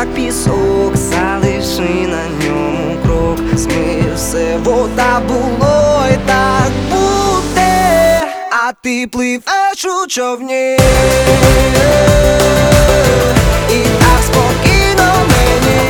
пісок, залиши на ньому крок, змий все, вода було і так буде, а ти пливеш у човні, і так спокійно мені.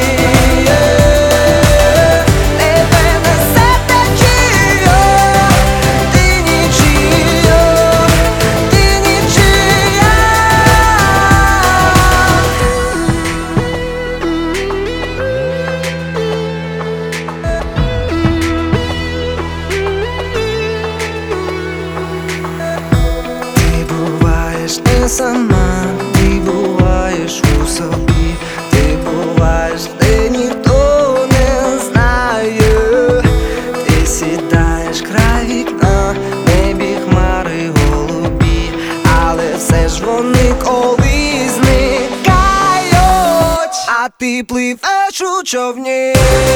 Не сама, ти буваєш у собі, ти буваєш, де ніхто не знає. Ти сідаєш край вікна, в небі хмари голубі, але все ж вони колись зникають, а ти пливеш у човні,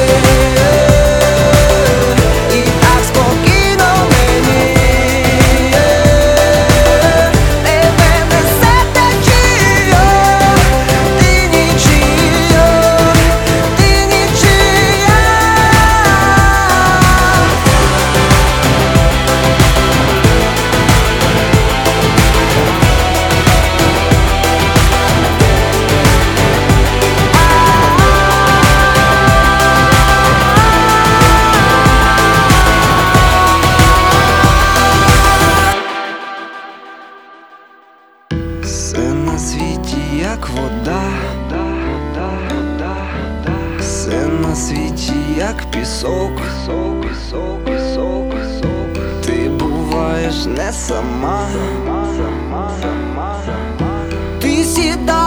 і так спокійно мені. Все на світі як вода, все на світі як пісок, ти буваєш не сама, ти сідаєш